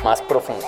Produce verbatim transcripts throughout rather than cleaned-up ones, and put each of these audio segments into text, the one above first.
más profundo.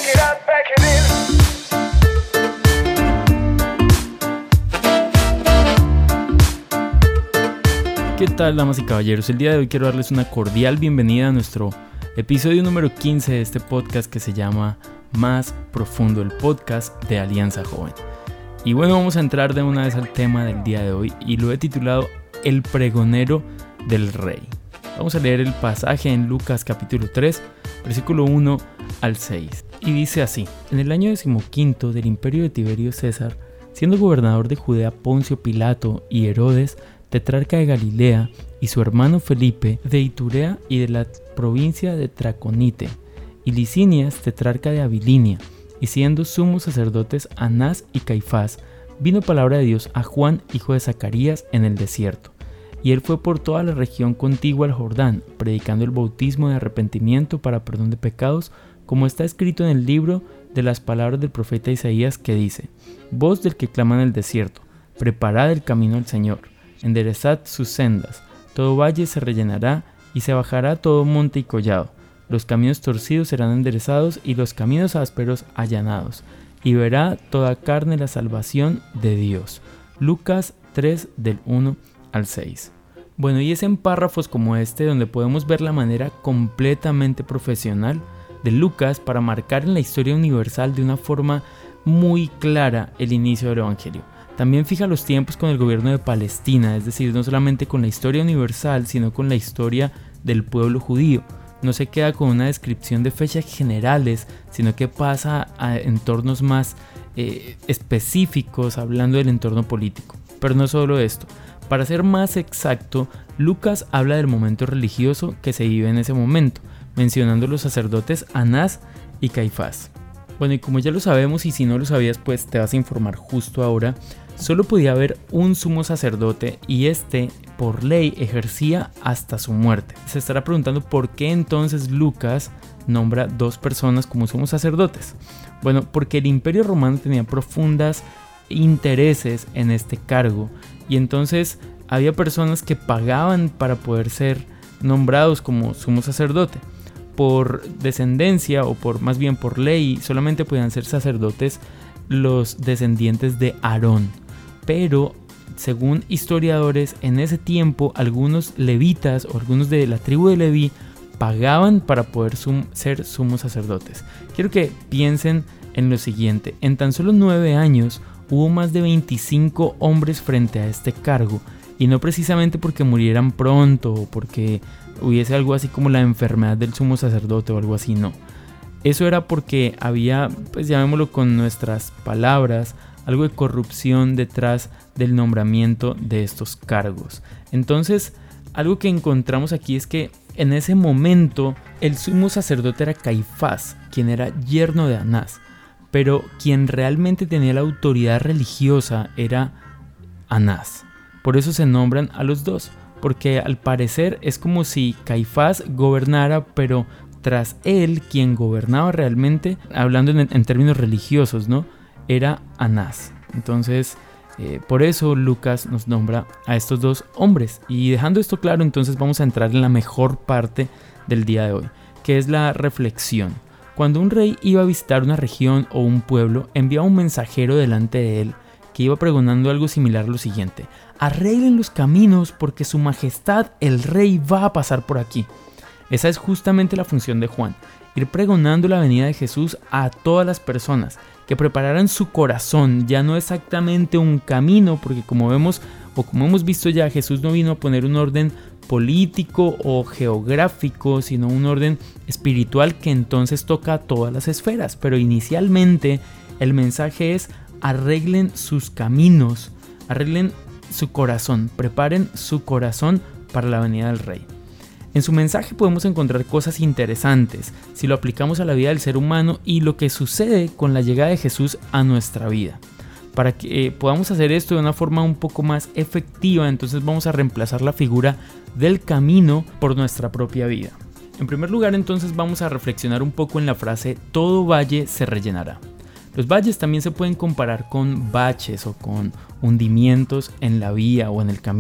¿Qué tal, damas y caballeros? El día de hoy quiero darles una cordial bienvenida a nuestro episodio número quince de este podcast que se llama Más Profundo, el podcast de Alianza Joven. Y bueno, vamos a entrar de una vez al tema del día de hoy y lo he titulado El pregonero del rey. Vamos a leer el pasaje en Lucas capítulo tres, versículo uno al seis. Y dice así: En el año decimoquinto del imperio de Tiberio César, siendo gobernador de Judea Poncio Pilato y Herodes, tetrarca de Galilea, y su hermano Felipe, de Iturea y de la provincia de Traconite, y Licinias, tetrarca de Abilinia, y siendo sumos sacerdotes Anás y Caifás, vino palabra de Dios a Juan, hijo de Zacarías, en el desierto. Y él fue por toda la región contigua al Jordán, predicando el bautismo de arrepentimiento para perdón de pecados, como está escrito en el libro de las palabras del profeta Isaías, que dice: Voz del que clama en el desierto, preparad el camino al Señor, enderezad sus sendas, todo valle se rellenará y se bajará todo monte y collado, los caminos torcidos serán enderezados y los caminos ásperos allanados, y verá toda carne la salvación de Dios. Lucas tres del uno al seis. Bueno, y es en párrafos como este donde podemos ver la manera completamente profesional de Lucas para marcar en la historia universal de una forma muy clara el inicio del Evangelio. También fija los tiempos con el gobierno de Palestina, es decir, no solamente con la historia universal, sino con la historia del pueblo judío. No se queda con una descripción de fechas generales, sino que pasa a entornos más eh, específicos, hablando del entorno político. Pero no solo esto. Para ser más exacto, Lucas habla del momento religioso que se vive en ese momento, mencionando los sacerdotes Anás y Caifás. Bueno, y como ya lo sabemos, y si no lo sabías, pues te vas a informar justo ahora, solo podía haber un sumo sacerdote y este, por ley, ejercía hasta su muerte. Se estará preguntando por qué entonces Lucas nombra dos personas como sumos sacerdotes. Bueno, porque el Imperio Romano tenía profundos intereses en este cargo y entonces había personas que pagaban para poder ser nombrados como sumo sacerdote. Por descendencia o por más bien por ley solamente podían ser sacerdotes los descendientes de Aarón, pero según historiadores en ese tiempo algunos levitas o algunos de la tribu de Leví pagaban para poder sum- ser sumos sacerdotes. Quiero que piensen en lo siguiente: en tan solo nueve años hubo más de veinticinco hombres frente a este cargo, y no precisamente porque murieran pronto o porque hubiese algo así como la enfermedad del sumo sacerdote o algo así, no. Eso era porque había, pues llamémoslo con nuestras palabras, algo de corrupción detrás del nombramiento de estos cargos. Entonces, algo que encontramos aquí es que en ese momento el sumo sacerdote era Caifás, quien era yerno de Anás, pero quien realmente tenía la autoridad religiosa era Anás. Por eso se nombran a los dos, porque al parecer es como si Caifás gobernara, pero tras él quien gobernaba realmente, hablando en, en términos religiosos, ¿no?, era Anás. Entonces, eh, por eso Lucas nos nombra a estos dos hombres. Y dejando esto claro, entonces vamos a entrar en la mejor parte del día de hoy, que es la reflexión. Cuando un rey iba a visitar una región o un pueblo, enviaba un mensajero delante de él que iba pregonando algo similar a lo siguiente: arreglen los caminos porque su majestad el rey va a pasar por aquí. Esa es justamente la función de Juan, ir pregonando la venida de Jesús a todas las personas, que prepararan su corazón, ya no exactamente un camino, porque como vemos o como hemos visto ya, Jesús no vino a poner un orden político o geográfico, sino un orden espiritual que entonces toca a todas las esferas. Pero inicialmente el mensaje es: arreglen sus caminos, arreglen su corazón, preparen su corazón para la venida del rey. En su mensaje podemos encontrar cosas interesantes si lo aplicamos a la vida del ser humano y lo que sucede con la llegada de Jesús a nuestra vida. Para que eh, podamos hacer esto de una forma un poco más efectiva, entonces vamos a reemplazar la figura del camino por nuestra propia vida. En primer lugar, entonces vamos a reflexionar un poco en la frase todo valle se rellenará. Los valles también se pueden comparar con baches o con hundimientos en la vía o en el camino. Y esto es muy similar a lo que sucede en algunas áreas de nuestra vida, donde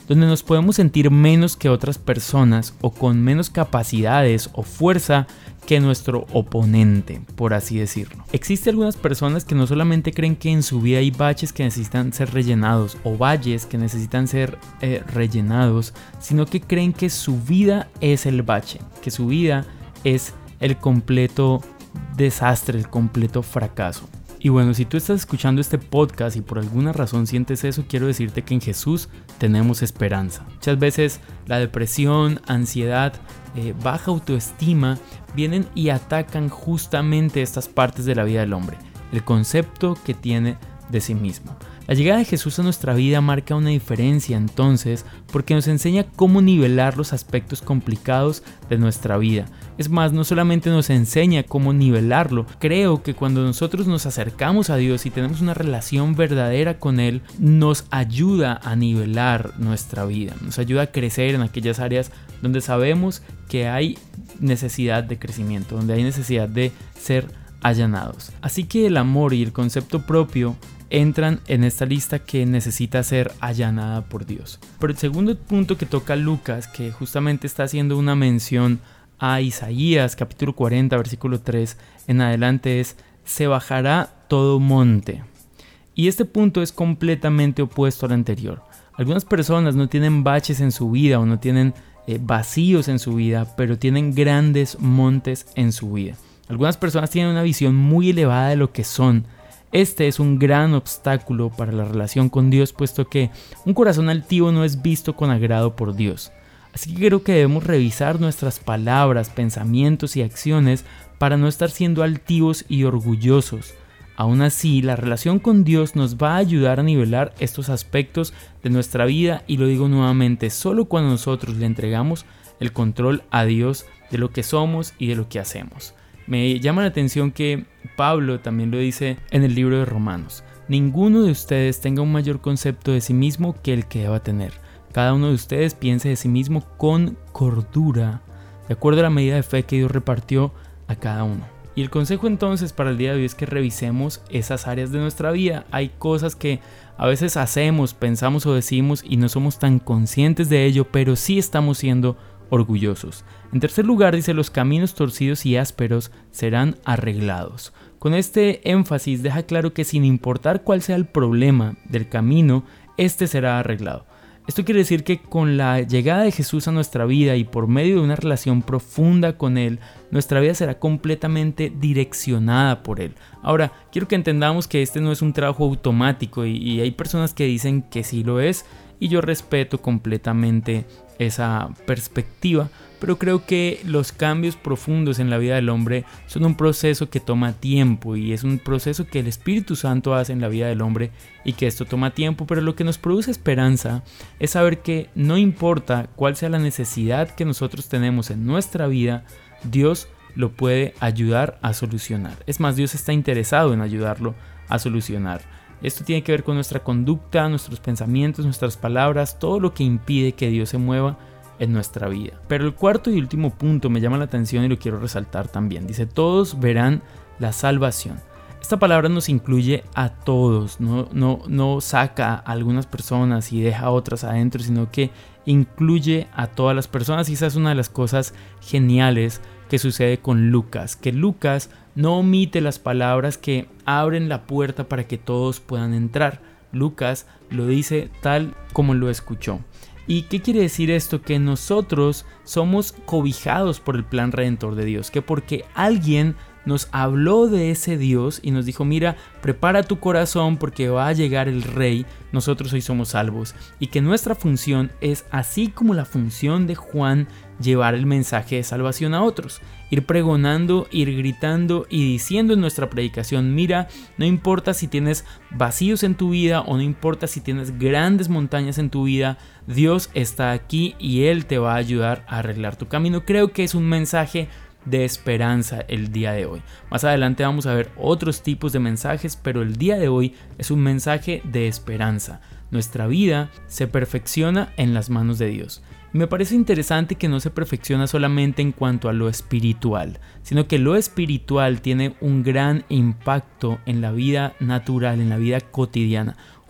donde nos podemos sentir menos que otras personas o con menos capacidades o fuerza que nuestro oponente, por así decirlo. Existen algunas personas que no solamente creen que en su vida hay baches que necesitan ser rellenados o valles que necesitan ser eh, rellenados, sino que creen que su vida es el bache, que su vida es el completo desastre, el completo fracaso. Y bueno, si tú estás escuchando este podcast y por alguna razón sientes eso, quiero decirte que en Jesús tenemos esperanza. Muchas veces la depresión, ansiedad, eh, baja autoestima vienen y atacan justamente estas partes de la vida del hombre, el concepto que tiene de sí mismo. La llegada de Jesús a nuestra vida marca una diferencia entonces porque nos enseña cómo nivelar los aspectos complicados de nuestra vida. Es más, no solamente nos enseña cómo nivelarlo, creo que cuando nosotros nos acercamos a Dios y tenemos una relación verdadera con Él, nos ayuda a nivelar nuestra vida, nos ayuda a crecer en aquellas áreas donde sabemos que hay necesidad de crecimiento, donde hay necesidad de ser allanados. Así que el amor y el concepto propio entran en esta lista que necesita ser allanada por Dios. Pero el segundo punto que toca Lucas, que justamente está haciendo una mención a Isaías capítulo cuarenta versículo tres en adelante, es: se bajará todo monte. Y este punto es completamente opuesto al anterior. Algunas personas no tienen baches en su vida o no tienen eh, vacíos en su vida, pero tienen grandes montes en su vida. Algunas personas tienen una visión muy elevada de lo que son. Este es un gran obstáculo para la relación con Dios, puesto que un corazón altivo no es visto con agrado por Dios. Así que creo que debemos revisar nuestras palabras, pensamientos y acciones para no estar siendo altivos y orgullosos. Aún así, la relación con Dios nos va a ayudar a nivelar estos aspectos de nuestra vida, y lo digo nuevamente, solo cuando nosotros le entregamos el control a Dios de lo que somos y de lo que hacemos. Me llama la atención que Pablo también lo dice en el libro de Romanos: ninguno de ustedes tenga un mayor concepto de sí mismo que el que deba tener. Cada uno de ustedes piense de sí mismo con cordura, de acuerdo a la medida de fe que Dios repartió a cada uno. Y el consejo entonces para el día de hoy es que revisemos esas áreas de nuestra vida. Hay cosas que a veces hacemos, pensamos o decimos y no somos tan conscientes de ello, pero sí estamos siendo orgullosos. En tercer lugar dice: los caminos torcidos y ásperos serán arreglados. Con este énfasis deja claro que sin importar cuál sea el problema del camino, este será arreglado. Esto quiere decir que con la llegada de Jesús a nuestra vida y por medio de una relación profunda con Él, nuestra vida será completamente direccionada por Él. Ahora, quiero que entendamos que este no es un trabajo automático y, y hay personas que dicen que sí lo es, y yo respeto completamente esa perspectiva, pero creo que los cambios profundos en la vida del hombre son un proceso que toma tiempo, y es un proceso que el Espíritu Santo hace en la vida del hombre, y que esto toma tiempo. Pero lo que nos produce esperanza es saber que no importa cuál sea la necesidad que nosotros tenemos en nuestra vida, Dios lo puede ayudar a solucionar. Es más, Dios está interesado en ayudarlo a solucionar. Esto tiene que ver con nuestra conducta, nuestros pensamientos, nuestras palabras, todo lo que impide que Dios se mueva en nuestra vida. Pero el cuarto y último punto me llama la atención y lo quiero resaltar también. Dice: todos verán la salvación. Esta palabra nos incluye a todos, no, no, no saca a algunas personas y deja a otras adentro, sino que incluye a todas las personas. Y esa es una de las cosas geniales que sucede con Lucas, que Lucas no omite las palabras que abren la puerta para que todos puedan entrar. Lucas lo dice tal como lo escuchó. ¿Y qué quiere decir esto? Que nosotros somos cobijados por el plan redentor de Dios, que porque alguien nos habló de ese Dios y nos dijo: mira, prepara tu corazón porque va a llegar el Rey, nosotros hoy somos salvos. Y que nuestra función es, así como la función de Juan, llevar el mensaje de salvación a otros, ir pregonando, ir gritando y diciendo en nuestra predicación: mira, no importa si tienes vacíos en tu vida o no importa si tienes grandes montañas en tu vida, Dios está aquí y Él te va a ayudar a arreglar tu camino. Creo que es un mensaje de esperanza el día de hoy. Más adelante vamos a ver otros tipos de mensajes, pero el día de hoy es un mensaje de esperanza. Nuestra vida se perfecciona en las manos de Dios. Y me parece interesante que no se perfecciona solamente en cuanto a lo espiritual, sino que lo espiritual tiene un gran impacto en la vida natural, en la vida cotidiana.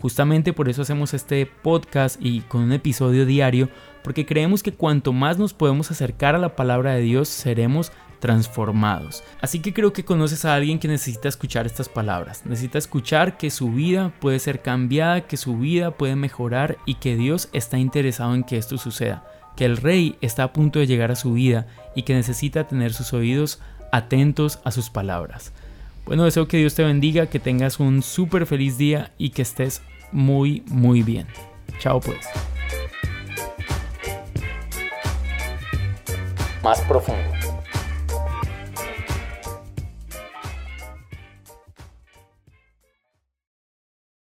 Justamente por eso hacemos este podcast y con un episodio diario, porque creemos que cuanto más nos podemos acercar a la palabra de Dios, seremos transformados. Así que creo que conoces a alguien que necesita escuchar estas palabras, necesita escuchar que su vida puede ser cambiada, que su vida puede mejorar y que Dios está interesado en que esto suceda, que el Rey está a punto de llegar a su vida y que necesita tener sus oídos atentos a sus palabras. Bueno, deseo que Dios te bendiga, que tengas un súper feliz día y que estés muy, muy bien. Chao pues. Más profundo.